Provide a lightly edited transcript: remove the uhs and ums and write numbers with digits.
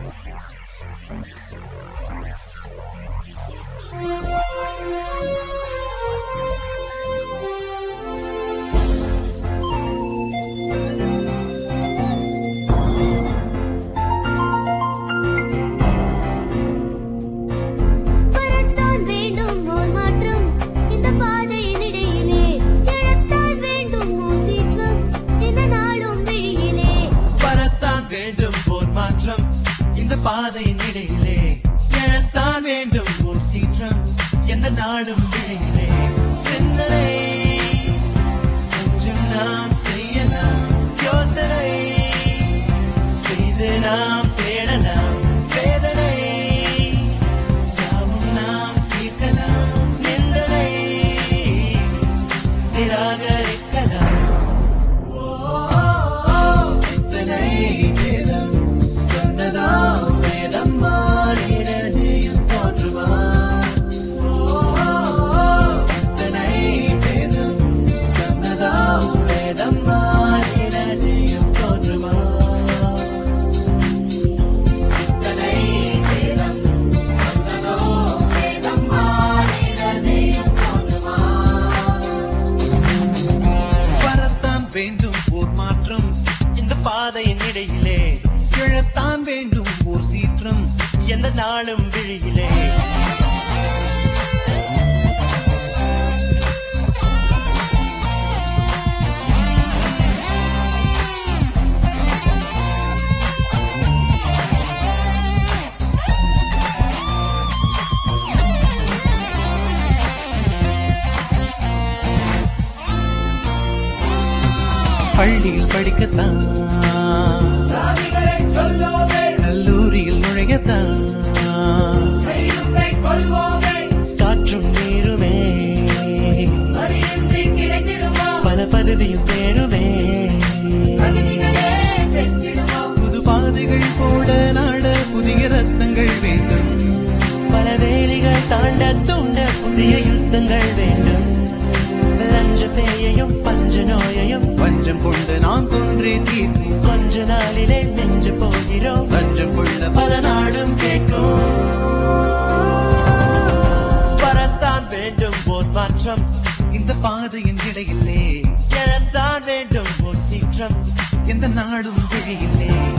பாதையின் இடையிலே எழத்தான் வேண்டும் ஓர் சீற்றம் எந்த நாடும் விழியிலே சிந்தனை கொஞ்சம் நாம் செய்யலாம் யோசனை செய்து நாம் தேடலாம் வேதனை யாவும் நாம் தீர்க்கலாம் நிந்தனை நிராகரிக்கலாம் இத்தனை வேதம் சொன்னதா பாதையின் இடையிலே எழத்தான் வேண்டும் ஓர் சீற்றம் எந்த நாளும் விழியிலே பள்ளியில் படிக்கத்தான் கல்லூரியில் நுழையத்தான் காற்றும் நீருமே பல பதவியும் பேருமே புது பாதைகள் போட நாட புதிய ரத்தங்கள் வேண்டும் பல வேலிகள் தாண்ட தூண்ட புதிய யுத்தங்கள் வேண்டும் லஞ்ச பேயையும் பஞ்ச நோயையும் பஞ்சம் கொண்டு நாம் கொன்றே தீர்ப்போம் கொஞ்ச நாளிலே நெஞ்சு போகிறோம் பஞ்சம் கொள்ள பல நாடும் கேட்கும் வரத்தான் வேண்டும் ஓர் மாற்றம் இந்த பாதையின் இடையிலே எழத்தான் வேண்டும் ஓர் சீற்றம் எந்த நாடும் விழியிலே